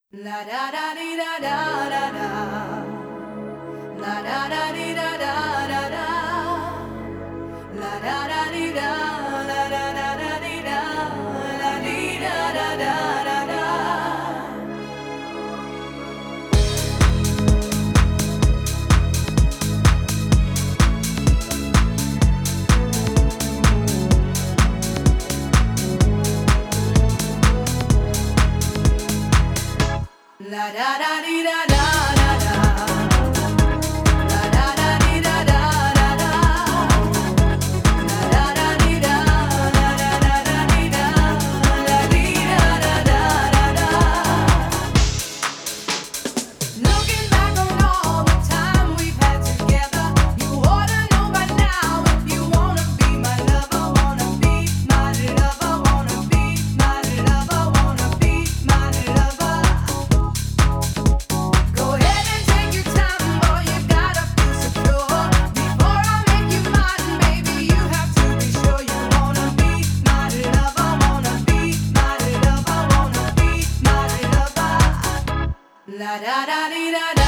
La da da dee da da da da. La da da dee da da da da. La da da dee da. La da da da dee da. La dee da da da da da. La da da dee da da da da. La da da dee da da da da. La da da dee da. La da da da dee da. La dee da da da da da. Looking back on all the time we've had together, you ought to know by now if you wanna be my lover, wanna be my lover, wanna be my lover, wanna be my lover. Go ahead and take your time, boy, you gotta feel secure. Before I make you mine, baby, you have to be sure you wanna be my lover, wanna be my lover, wanna be my lover. La da da dee da.